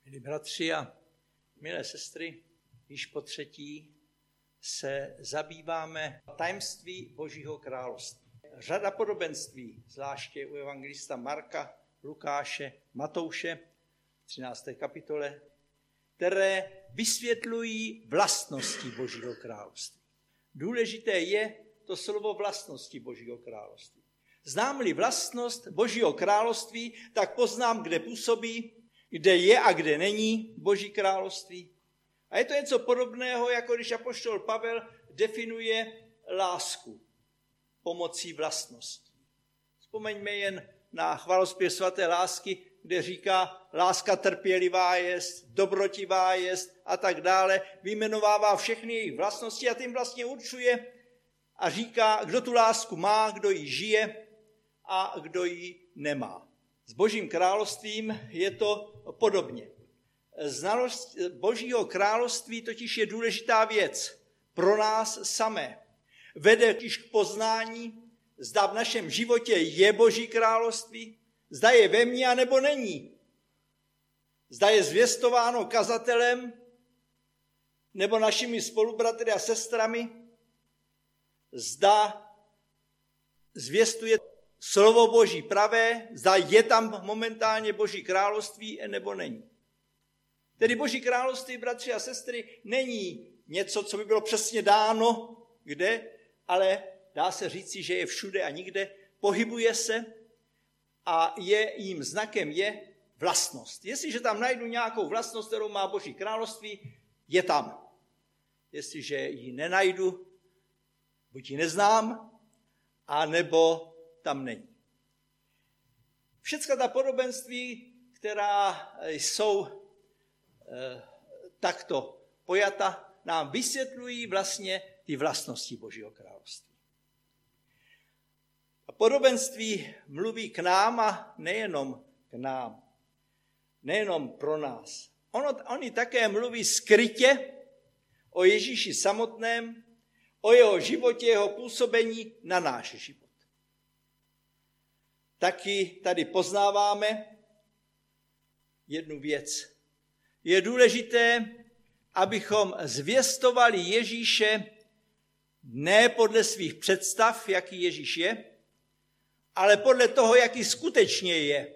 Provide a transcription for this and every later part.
Milí bratři a milé sestry, již po třetí se zabýváme tajemství Božího království. Řada podobenství, zvláště u evangelista Marka, Lukáše, Matouše v 13. kapitole, které vysvětlují vlastnosti Božího království. Důležité je to slovo vlastnosti Božího království. Znám-li vlastnost Božího království, tak poznám, kde působí, kde je a kde není Boží království. A je to něco podobného, jako když apoštol Pavel definuje lásku pomocí vlastností. Vzpomeňme jen na chválospěv svaté lásky, kde říká, láska trpělivá jest, dobrotivá jest a tak dále. Vyjmenovává všechny jejich vlastnosti a tím vlastně určuje a říká, kdo tu lásku má, kdo ji žije a kdo ji nemá. S Božím královstvím je to podobně. Znalost Božího království totiž je důležitá věc pro nás samé. Vede totiž k poznání, zda v našem životě je Boží království, zda je ve mně, anebo není. Zda je zvěstováno kazatelem nebo našimi spolubratry a sestrami, zda zvěstuje slovo Boží pravé, zda je tam momentálně Boží království nebo není. Tedy Boží království, bratři a sestry, není něco, co by bylo přesně dáno, kde, ale dá se říci, že je všude a nikde, pohybuje se a jím znakem je vlastnost. Jestliže tam najdu nějakou vlastnost, kterou má Boží království, je tam. Jestliže ji nenajdu, buď ji neznám, anebo tam není. Všechna ta podobenství, která jsou takto pojata, nám vysvětlují vlastně ty vlastnosti Božího království. A podobenství mluví k nám a nejenom k nám, nejenom pro nás. Oni také mluví skrytě o Ježíši samotném, o jeho životě, jeho působení na náš život. Taky tady poznáváme jednu věc. Je důležité, abychom zvěstovali Ježíše ne podle svých představ, jaký Ježíš je, ale podle toho, jaký skutečně je.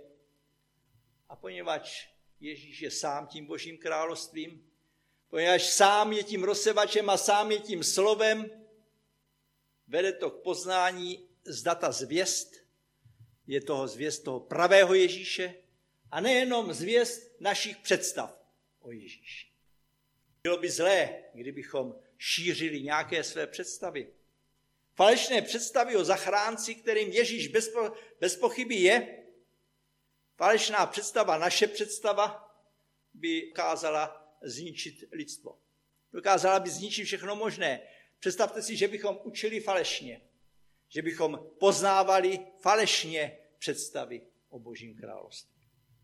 A poněvadž Ježíš je sám tím Božím královstvím, poněvadž sám je tím rozsevačem a sám je tím slovem, vede to k poznání, zda ta zvěst je zvěst toho pravého Ježíše a nejenom zvěst našich představ o Ježíši. Bylo by zlé, kdybychom šířili nějaké své představy. Falešné představy o zachránci, kterým Ježíš bez pochyby je. Falešná představa, naše představa, by dokázala zničit lidstvo. Dokázala by zničit všechno možné. Představte si, že bychom učili falešně. Že bychom poznávali falešně představy o Božím království.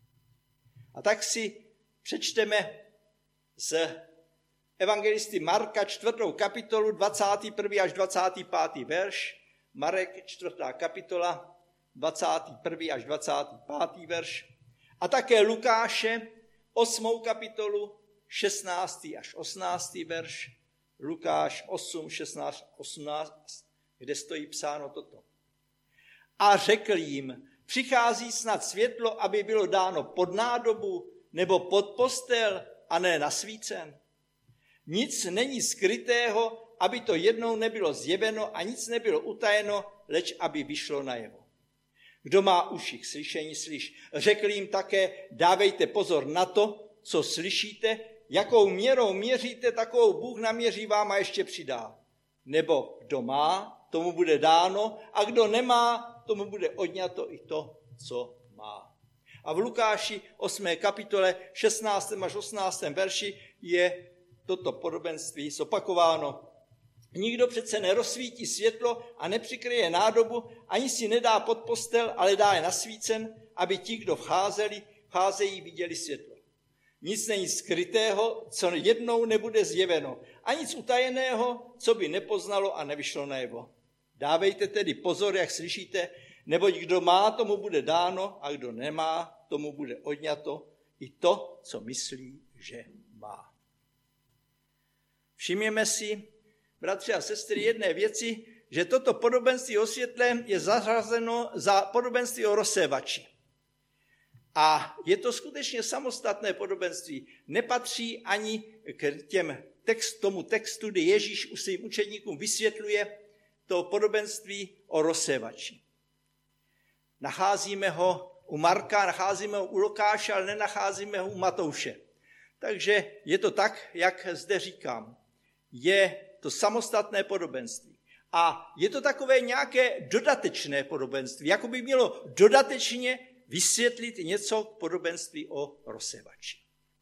A tak si přečteme z evangelisty Marka 4. kapitolu 21. až 25. verš. Marek 4. kapitola 21. až 25. verš. A také Lukáše 8. kapitolu 16. až 18. verš. Lukáš 8, 16, 18, kde stojí psáno toto. A řekl jim, přichází snad světlo, aby bylo dáno pod nádobu nebo pod postel a ne nasvícen. Nic není skrytého, aby to jednou nebylo zjeveno a nic nebylo utajeno, leč aby vyšlo najevo. Kdo má uši k slyšení, slyš. Řekl jim také, dávejte pozor na to, co slyšíte, jakou měrou měříte, takovou Bůh naměří vám a ještě přidá. Nebo kdo má, tomu bude dáno, a kdo nemá, tomu bude odňato i to, co má. A v Lukáši 8. kapitole 16. až 18. verši je toto podobenství zopakováno. Nikdo přece nerozsvítí světlo a nepřikryje nádobu, ani si nedá pod postel, ale dá je nasvícen, aby ti, kdo vcházejí, viděli světlo. Nic není skrytého, co jednou nebude zjeveno, a nic utajeného, co by nepoznalo a nevyšlo najevo. Dávejte tedy pozor, jak slyšíte, neboť kdo má, tomu bude dáno, a kdo nemá, tomu bude odňato i to, co myslí, že má. Všimněme si, bratři a sestry, jedné věci, že toto podobenství o světle je zařazeno za podobenství o rozsévači. A je to skutečně samostatné podobenství. Nepatří ani k tomu textu, kdy Ježíš u svým učedníkům vysvětluje to podobenství o rozsévači. Nacházíme ho u Marka, nacházíme ho u Lukáše, ale nenacházíme ho u Matouše. Takže je to tak, jak zde říkám. Je to samostatné podobenství. A je to takové nějaké dodatečné podobenství, jako by mělo dodatečně vysvětlit něco k podobenství o rozsévači.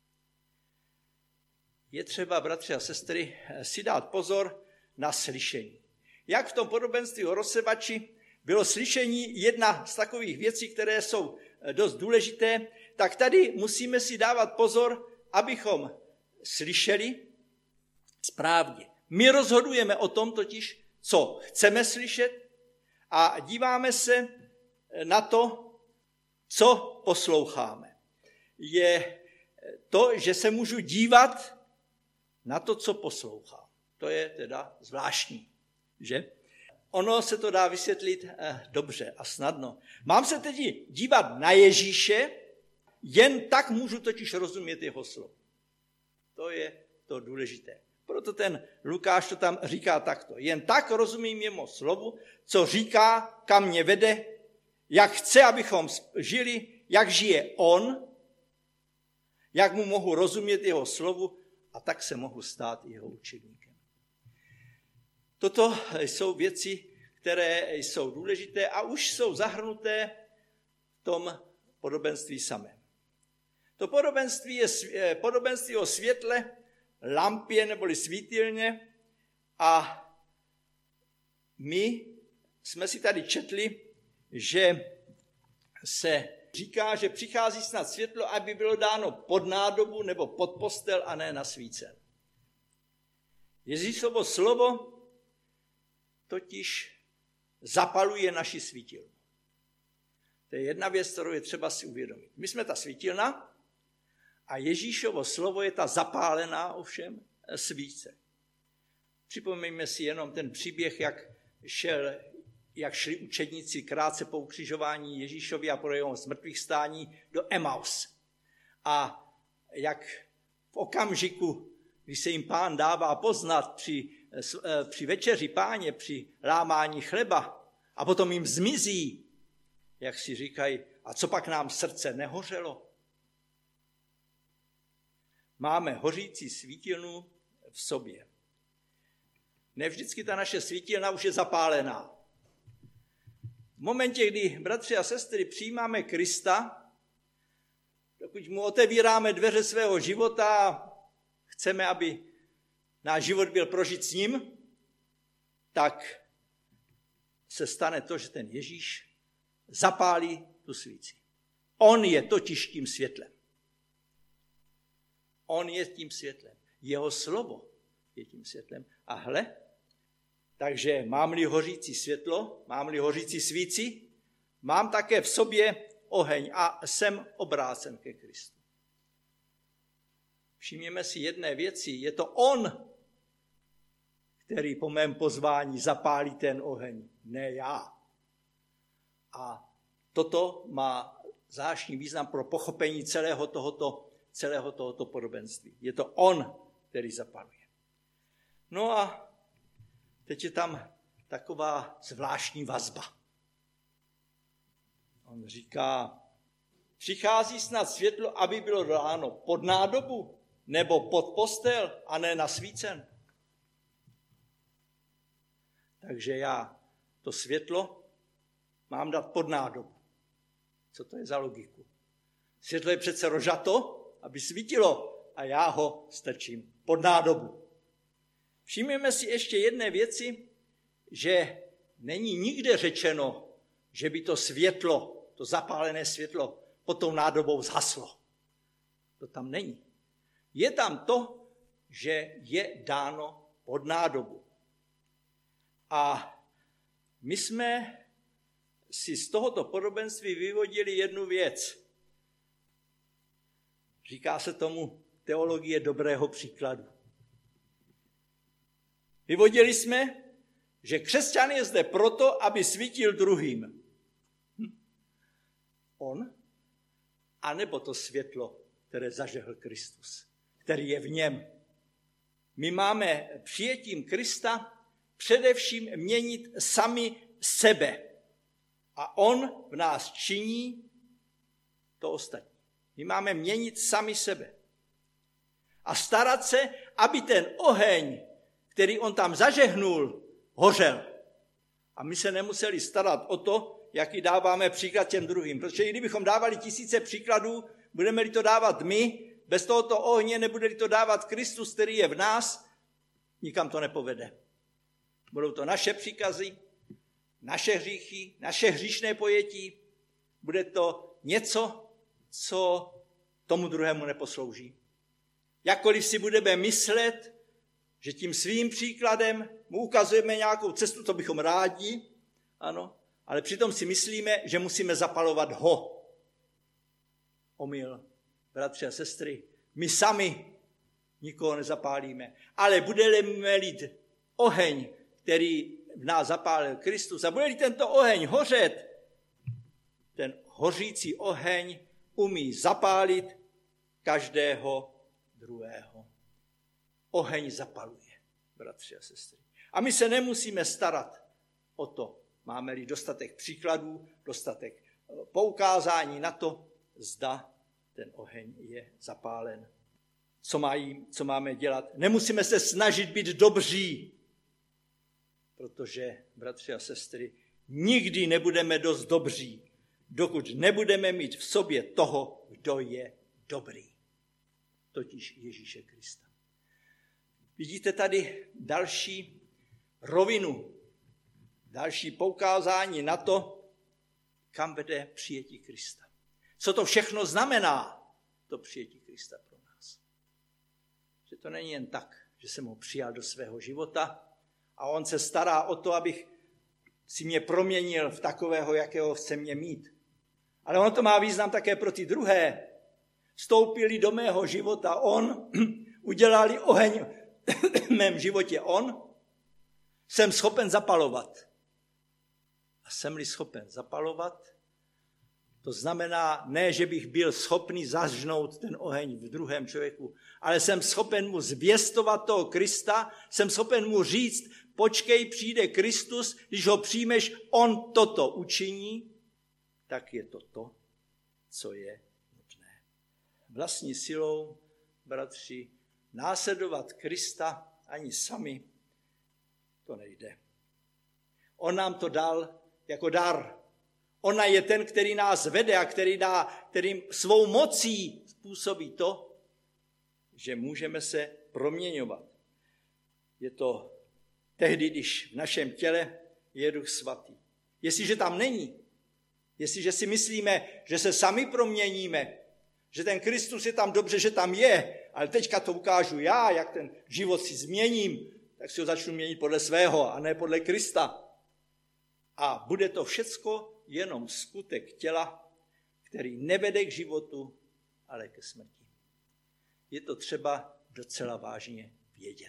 Je třeba, bratři a sestry, si dát pozor na slyšení. Jak v tom podobenství o rozsévači bylo slyšení jedna z takových věcí, které jsou dost důležité, tak tady musíme si dávat pozor, abychom slyšeli správně. My rozhodujeme o tom totiž, co chceme slyšet a díváme se na to, co posloucháme. Je to, že se můžu dívat na to, co poslouchám. To je teda zvláštní, že? Ono se to dá vysvětlit dobře a snadno. Mám se teď dívat na Ježíše, jen tak můžu totiž rozumět jeho slovo. To je to důležité. Proto ten Lukáš to tam říká takto. Jen tak rozumím jeho slovu, co říká, kam mě vede, jak chce, abychom žili, jak žije on, jak mu mohu rozumět jeho slovu a tak se mohu stát jeho učedníkem. Toto jsou věci, které jsou důležité a už jsou zahrnuté v tom podobenství samém. To podobenství je podobenství o světle, lampě neboli svítilně a my jsme si tady četli, že se říká, že přichází snad světlo, aby bylo dáno pod nádobu nebo pod postel a ne na svícen. Ježíšovo slovo totiž zapaluje naši svítilnu. To je jedna věc, kterou je třeba si uvědomit. My jsme ta svítilna a Ježíšovo slovo je ta zapálená ovšem svíce. Připomeňme si jenom ten příběh, jak šli učedníci krátce po ukřižování Ježíšovi a po jeho zmrtvých stání do Emaus. A jak v okamžiku, kdy se jim Pán dává poznat při večeři Páně, při lámání chleba a potom jim zmizí, jak si říkají, a co pak nám srdce nehořelo? Máme hořící svítilnu v sobě. Ne vždycky ta naše svítilna už je zapálená. V momentě, kdy, bratři a sestry, přijímáme Krista, dokud mu otevíráme dveře svého života a chceme, aby náš život byl prožit s ním, tak se stane to, že ten Ježíš zapálí tu svíci. On je totiž tím světlem. On je tím světlem. Jeho slovo je tím světlem. A hle, takže mám-li hořící světlo, mám-li hořící svíci, mám také v sobě oheň a jsem obrácen ke Kristu. Všimněme si jedné věci, je to on, který po mém pozvání zapálí ten oheň, ne já. A toto má zvláštní význam pro pochopení celého tohoto podobenství. Je to on, který zapaluje. No a teď je tam taková zvláštní vazba. On říká, přichází snad světlo, aby bylo dáno pod nádobu nebo pod postel a ne na svícen. Takže já to světlo mám dát pod nádobu. Co to je za logiku? Světlo je přece rožato, aby svítilo a já ho strčím pod nádobu. Všimněme si ještě jedné věci, že není nikde řečeno, že by to světlo, to zapálené světlo pod tou nádobou zhaslo. To tam není. Je tam to, že je dáno pod nádobu. A my jsme si z tohoto podobenství vyvodili jednu věc. Říká se tomu teologie dobrého příkladu. Vyvodili jsme, že křesťan je zde proto, aby svítil druhým. On, anebo to světlo, které zažehl Kristus, který je v něm. My máme přijetím Krista především měnit sami sebe. A on v nás činí to ostatní. My máme měnit sami sebe. A starat se, aby ten oheň, který on tam zažehnul, hořel. A my se nemuseli starat o to, jaký dáváme příklad těm druhým. Protože i kdybychom dávali tisíce příkladů, budeme-li to dávat my, bez tohoto ohně nebude-li to dávat Kristus, který je v nás, nikam to nepovede. Budou to naše příkazy, naše hříchy, naše hříšné pojetí. Bude to něco, co tomu druhému neposlouží. Jakkoliv si budeme myslet, že tím svým příkladem mu ukazujeme nějakou cestu, to bychom rádi, ano, ale přitom si myslíme, že musíme zapalovat ho. Omyl, bratři a sestry, my sami nikoho nezapálíme, ale budeme lít oheň, který v nás zapálil Kristus, a bude-li tento oheň hořet, ten hořící oheň umí zapálit každého druhého. Oheň zapaluje, bratři a sestry. A my se nemusíme starat o to, máme-li dostatek příkladů, dostatek poukázání na to, zda ten oheň je zapálen. Co máme dělat? Nemusíme se snažit být dobří, protože, bratři a sestry, nikdy nebudeme dost dobří, dokud nebudeme mít v sobě toho, kdo je dobrý. Totiž Ježíše Krista. Vidíte tady další rovinu, další poukázání na to, kam vede přijetí Krista. Co to všechno znamená, to přijetí Krista pro nás. Že to není jen tak, že jsem ho přijal do svého života a on se stará o to, abych si mě proměnil v takového, jakého chce mě mít. Ale ono to má význam také pro ty druhé. Vstoupili do mého života on, udělali oheň v mém životě on, jsem schopen zapalovat. A jsem-li schopen zapalovat, to znamená ne, že bych byl schopný zažnout ten oheň v druhém člověku, ale jsem schopen mu zvěstovat toho Krista, jsem schopen mu říct, počkej, přijde Kristus, když ho přijmeš, on toto učiní, tak je to to, co je nutné. Vlastní silou, bratři, následovat Krista ani sami, to nejde. On nám to dal jako dar. Ona je ten, který nás vede a který svou mocí způsobí to, že můžeme se proměňovat. Je to tehdy, když v našem těle je Duch Svatý. Jestliže tam není, jestliže si myslíme, že se sami proměníme, že ten Kristus je tam dobře, že tam je, ale teďka to ukážu já, jak ten život si změním, tak si ho začnu měnit podle svého a ne podle Krista. A bude to všecko jenom skutek těla, který nevede k životu, ale ke smrti. Je to třeba docela vážně vědět.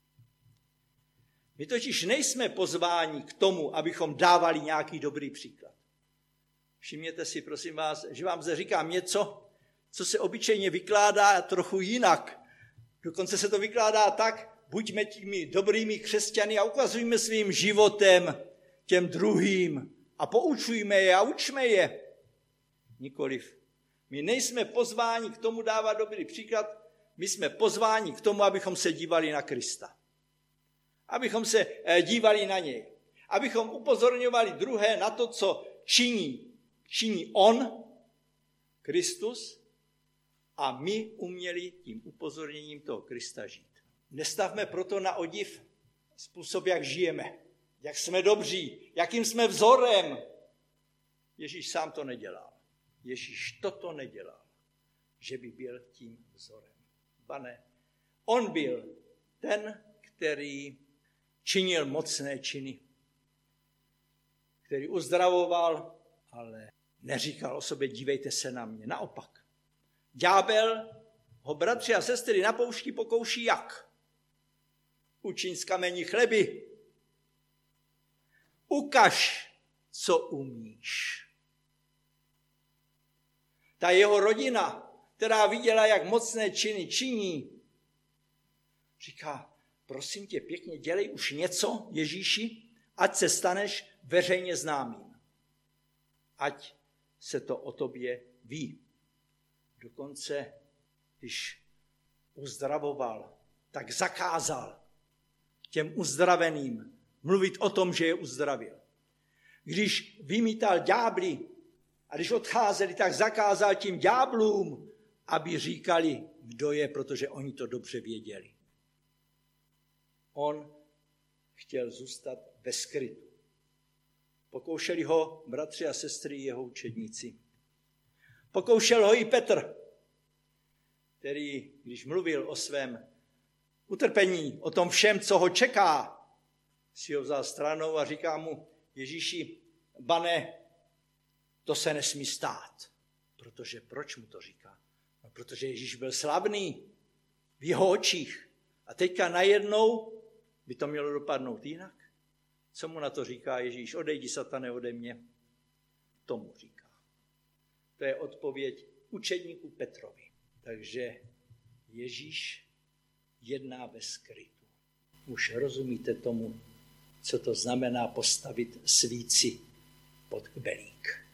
My totiž nejsme pozváni k tomu, abychom dávali nějaký dobrý příklad. Všimněte si, prosím vás, že vám zde říkám něco, co se obyčejně vykládá trochu jinak. Dokonce se to vykládá tak, buďme těmi dobrými křesťany a ukazujme svým životem těm druhým a poučujme je a učme je. Nikoliv. My nejsme pozváni k tomu dávat dobrý příklad, my jsme pozváni k tomu, abychom se dívali na Krista. Abychom se dívali na něj. Abychom upozorňovali druhé na to, co činí on, Kristus, a my uměli tím upozorněním toho Krista žít. Nestavme proto na odiv způsob, jak žijeme, jak jsme dobří, jakým jsme vzorem. Ježíš sám to nedělal. Ježíš toto nedělal, že by byl tím vzorem. Ba ne. On byl ten, který činil mocné činy, který uzdravoval, ale neříkal o sobě, dívejte se na mě. Naopak. Ďábel ho bratři a sestry na poušti pokouší jak? Učiň z kamení chleby. Ukaž, co umíš. Ta jeho rodina, která viděla, jak mocné činy činí, říká, prosím tě pěkně, dělej už něco, Ježíši, ať se staneš veřejně známým. Ať se to o tobě ví. Dokonce, když uzdravoval, tak zakázal těm uzdraveným mluvit o tom, že je uzdravil. Když vymítal ďábly a když odcházeli, tak zakázal tím ďáblům, aby říkali, kdo je, protože oni to dobře věděli. On chtěl zůstat ve skrytu. Pokoušeli ho bratři a sestry jeho učedníci. Pokoušel ho i Petr, který, když mluvil o svém utrpení, o tom všem, co ho čeká, si ho vzal stranou a říká mu, Ježíši, Bane, to se nesmí stát. Protože proč mu to říká? No, protože Ježíš byl slavný v jeho očích. A teďka najednou by to mělo dopadnout jinak. Co mu na to říká Ježíš? Odejdi, satane, ode mě. Tomu říká. To je odpověď učedníku Petrovi. Takže Ježíš jedná ve skrytu. Už rozumíte tomu, co to znamená postavit svíci pod kbelík.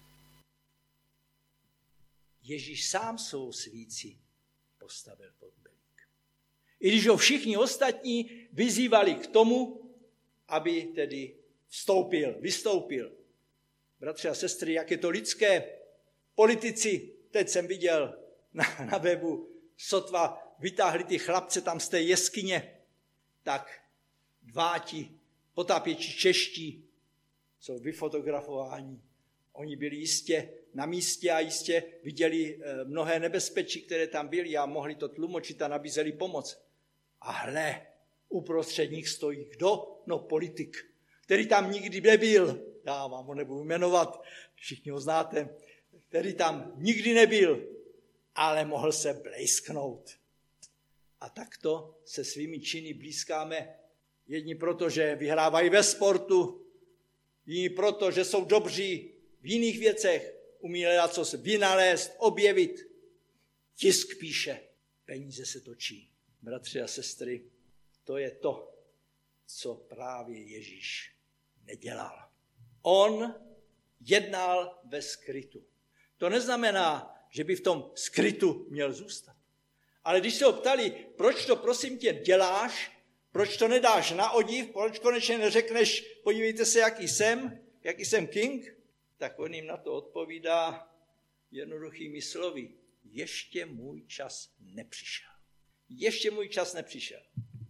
Ježíš sám svou svíci postavil pod kbelík. I když ho všichni ostatní vyzývali k tomu, aby tedy vystoupil. Bratři a sestry, jak je to lidské, politici, teď jsem viděl na webu, sotva vytáhli ty chlapce tam z té jeskyně, tak ti potápěči čeští jsou vyfotografováni. Oni byli jistě na místě a jistě viděli mnohé nebezpečí, které tam byly a mohli to tlumočit a nabízeli pomoc. A hle, uprostřed nich stojí kdo? No politik, který tam nikdy nebyl. Já vám ho nebudu jmenovat, všichni ho znáte. Který tam nikdy nebyl, ale mohl se blejsknout. A takto se svými činy blízkáme. Jedni proto, že vyhrávají ve sportu, jiní proto, že jsou dobří v jiných věcech, umí ledacos vynalézt, objevit. Tisk píše, peníze se točí. Bratři a sestry, to je to, co právě Ježíš nedělal. On jednal ve skrytu. To neznamená, že by v tom skrytu měl zůstat. Ale když se ho ptali, proč to prosím tě děláš, proč to nedáš na odiv, proč konečně neřekneš, podívejte se, jaký jsem king, tak on jim na to odpovídá jednoduchými slovy. Ještě můj čas nepřišel. Ještě můj čas nepřišel.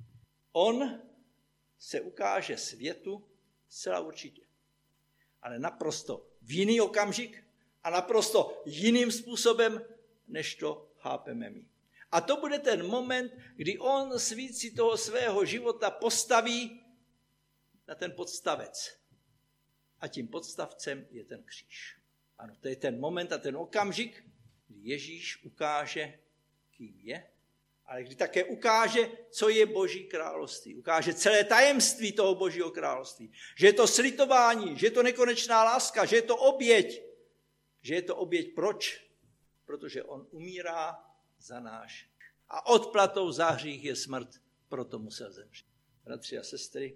On se ukáže světu zcela určitě. Ale naprosto v jiný okamžik a naprosto jiným způsobem, než to chápeme my. A to bude ten moment, kdy on svíci toho svého života postaví na ten podstavec. A tím podstavcem je ten kříž. Ano, to je ten moment a ten okamžik, kdy Ježíš ukáže, kým je, ale kdy také ukáže, co je Boží království. Ukáže celé tajemství toho Božího království. Že je to slitování, že je to nekonečná láska, že je to oběť. Že je to oběť proč? Protože on umírá za náš. A odplatou za hřích je smrt, proto musel zemřít. Bratři a sestry,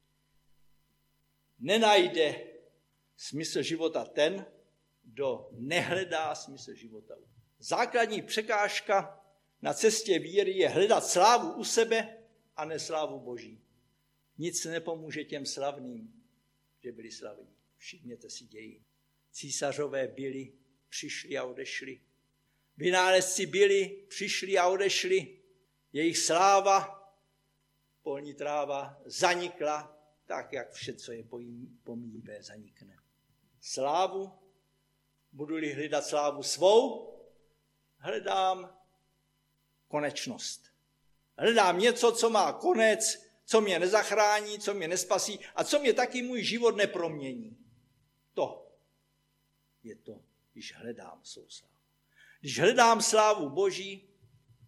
nenajde smysl života ten, kdo nehledá smysl života. Základní překážka na cestě víry je hledat slávu u sebe a ne slávu Boží. Nic nepomůže těm slavným, že byli slavní. Všimněte si dějin. Císařové byli, přišli a odešli. Vynálezci byli, přišli a odešli. Jejich sláva, polní tráva, zanikla, tak jak vše, co je pomíjivé, zanikne. Slávu, budu-li hledat slávu svou, hledám konečnost. Hledám něco, co má konec, co mě nezachrání, co mě nespasí a co mě taky můj život nepromění. To je to, když hledám svou slávu. Když hledám slávu Boží,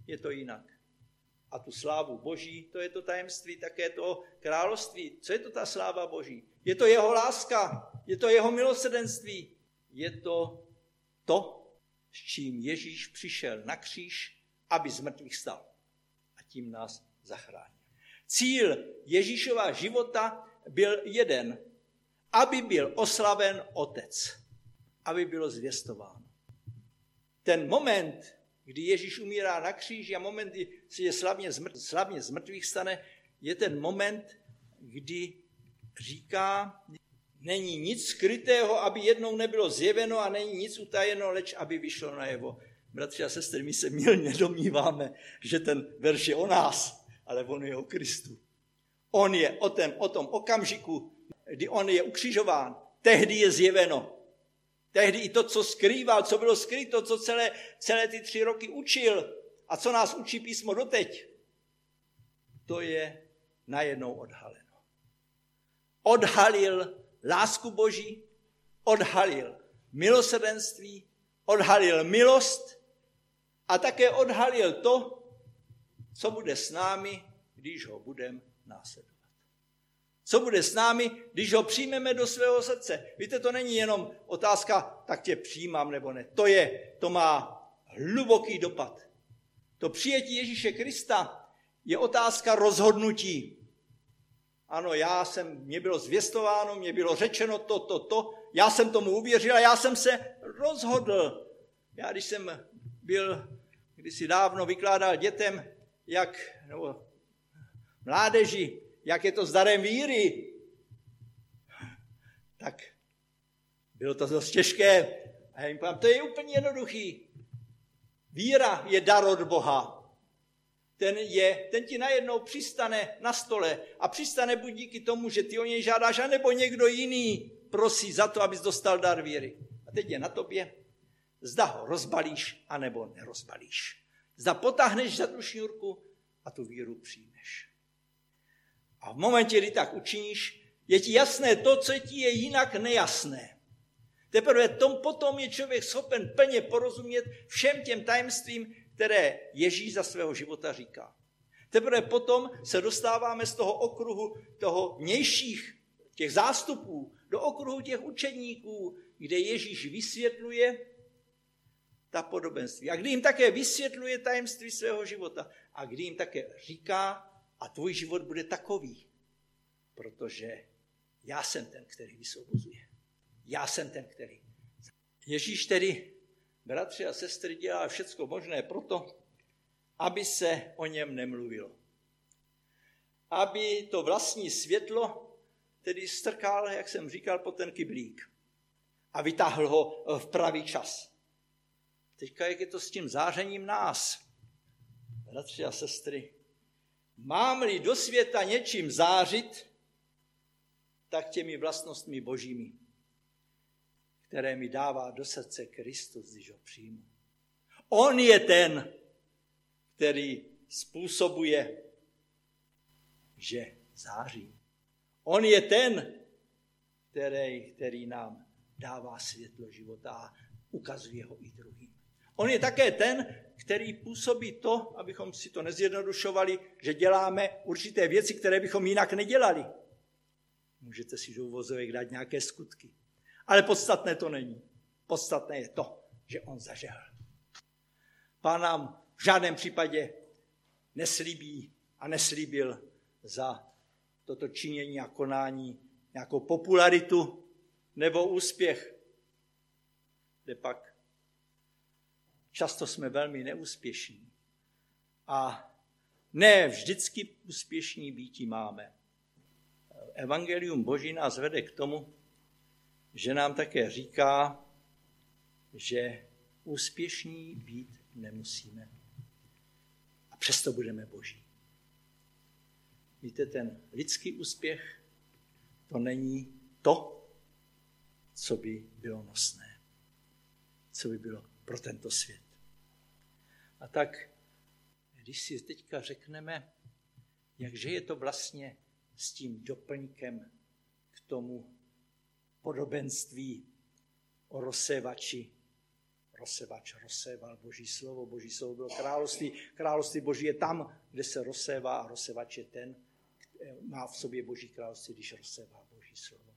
je to jinak. A tu slávu Boží, to je to tajemství také toho království. Co je to ta sláva Boží? Je to jeho láska, je to jeho milosrdenství, je to to, s čím Ježíš přišel na kříž, aby z mrtvých stal. A tím nás zachránil. Cíl Ježíšova života byl jeden, aby byl oslaven Otec, aby bylo zvěstováno. Ten moment, kdy Ježíš umírá na kříži a moment, kdy si je slavně z mrtvých stane, je ten moment, kdy říká, není nic skrytého, aby jednou nebylo zjeveno a není nic utajeno, leč aby vyšlo najevo. Bratři a sestry, my se mylně domníváme, že ten verš je o nás, ale on je o Kristu. On je o tom okamžiku, kdy on je ukřižován. Tehdy je zjeveno. Tehdy i to, co skrýval, co bylo skryto, co celé ty 3 roky učil a co nás učí písmo doteď, to je najednou odhaleno. Odhalil lásku Boží, odhalil milosrdenství, odhalil milost a také odhalil to, co bude s námi, když ho budeme následovat. Co bude s námi, když ho přijmeme do svého srdce. Víte, to není jenom otázka, tak tě přijímám nebo ne. To má hluboký dopad. To přijetí Ježíše Krista je otázka rozhodnutí. Ano, mě bylo zvěstováno, mě bylo řečeno to. Já jsem tomu uvěřil a já jsem se rozhodl. Já, když jsem byl kdysi dávno vykládal dětem, nebo mládeži, jak je to s darem víry, tak bylo to dost těžké. A já jim povím, to je úplně jednoduchý. Víra je dar od Boha. Ten ti najednou přistane na stole a přistane buď díky tomu, že ty o něj žádáš, anebo někdo jiný prosí za to, abys dostal dar víry. A teď je na tobě, zda ho rozbalíš, anebo nerozbalíš. Zda potáhneš za tu šňůrku a tu víru přijmeš. A v momentě, kdy tak učiníš, je ti jasné to, co ti je jinak nejasné. Teprve potom je člověk schopen plně porozumět všem těm tajemstvím, které Ježíš za svého života říká. Teprve potom se dostáváme z toho okruhu toho vnějších, těch zástupů, do okruhu těch učedníků, kde Ježíš vysvětluje ta podobenství. A kdy jim také vysvětluje tajemství svého života. A kdy jim také říká, a tvůj život bude takový, protože já jsem ten, který vysvobozuje. Já jsem ten, který. Ježíš tedy, bratři a sestry, dělá všecko možné proto, aby se o něm nemluvilo. Aby to vlastní světlo tedy strkal, jak jsem říkal, po ten kyblík a vytáhl ho v pravý čas. Teďka jak je to s tím zářením nás, bratři a sestry, mám-li do světa něčím zářit, tak těmi vlastnostmi božími, které mi dává do srdce Kristus, když ho přijmu. On je ten, který způsobuje, že září. On je ten, který nám dává světlo života a ukazuje ho i druhým. On je také ten, který působí to, abychom si to nezjednodušovali, že děláme určité věci, které bychom jinak nedělali. Můžete si do uvozovek dát nějaké skutky. Ale podstatné to není. Podstatné je to, že on zažehl. Pán nám v žádném případě neslíbí a neslíbil za toto činění a konání nějakou popularitu nebo úspěch. Kde pak často jsme velmi neúspěšní. A ne vždycky úspěšní býti máme. Evangelium Boží nás vede k tomu, že nám také říká, že úspěšní být nemusíme. A přesto budeme Boží. Víte, ten lidský úspěch, to není to, co by bylo nosné. Co by bylo pro tento svět. A tak, když si teďka řekneme, jakže je to vlastně s tím doplňkem k tomu podobenství o rozsévači, rozsevač rozséval Boží slovo bylo království Boží je tam, kde se rozsévá a rozsevač je ten, má v sobě Boží království, když rozsévá Boží slovo.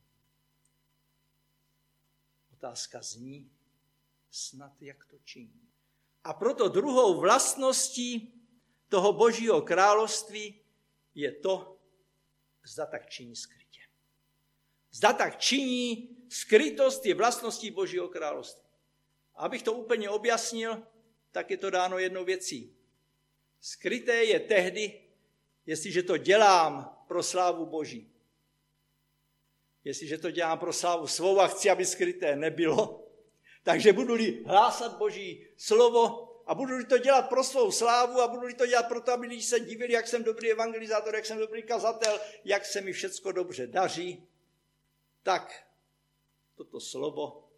Otázka zní, snad jak to činí. A proto druhou vlastností toho Božího království je to, zda tak činí skrytě. Zda tak činí skrytost je vlastností Božího království. Abych to úplně objasnil, tak je to dáno jednou věcí. Skryté je tehdy, jestliže to dělám pro slávu Boží. Jestliže to dělám pro slávu svou a chci, aby skryté nebylo, takže budu-li hlásat Boží slovo a budu-li to dělat pro svou slávu a budu-li to dělat proto, aby lidi se divili, jak jsem dobrý evangelizátor, jak jsem dobrý kazatel, jak se mi všecko dobře daří, tak toto slovo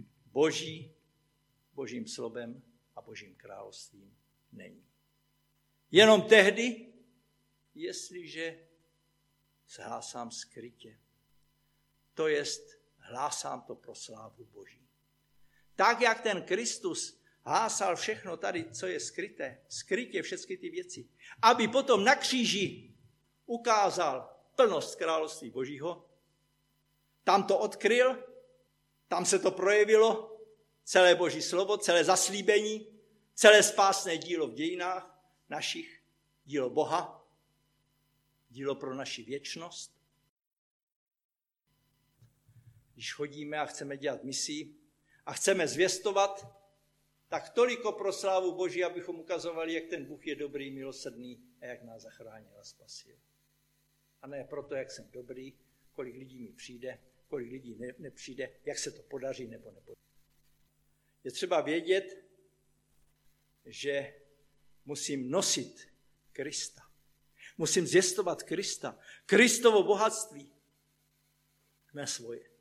Božím slovem a Božím královstvím není. Jenom tehdy, jestliže hlásám skrytě. To jest, hlásám to pro slávu Boží. Tak, jak ten Kristus hlásal všechno tady, co je skrytě všechny ty věci, aby potom na kříži ukázal plnost království Božího, tam to odkryl, tam se to projevilo, celé Boží slovo, celé zaslíbení, celé spásné dílo v dějinách našich, dílo Boha, dílo pro naši věčnost. Když chodíme a chceme dělat misi a chceme zvěstovat, tak toliko pro slávu Boží, abychom ukazovali, jak ten Bůh je dobrý, milosrdný a jak nás zachránil a spasil. A ne proto, jak jsem dobrý, kolik lidí mi přijde, kolik lidí nepřijde, jak se to podaří nebo nepodaří. Je třeba vědět, že musím nosit Krista. Musím zvěstovat Krista. Kristovo bohatství. Ne svoje.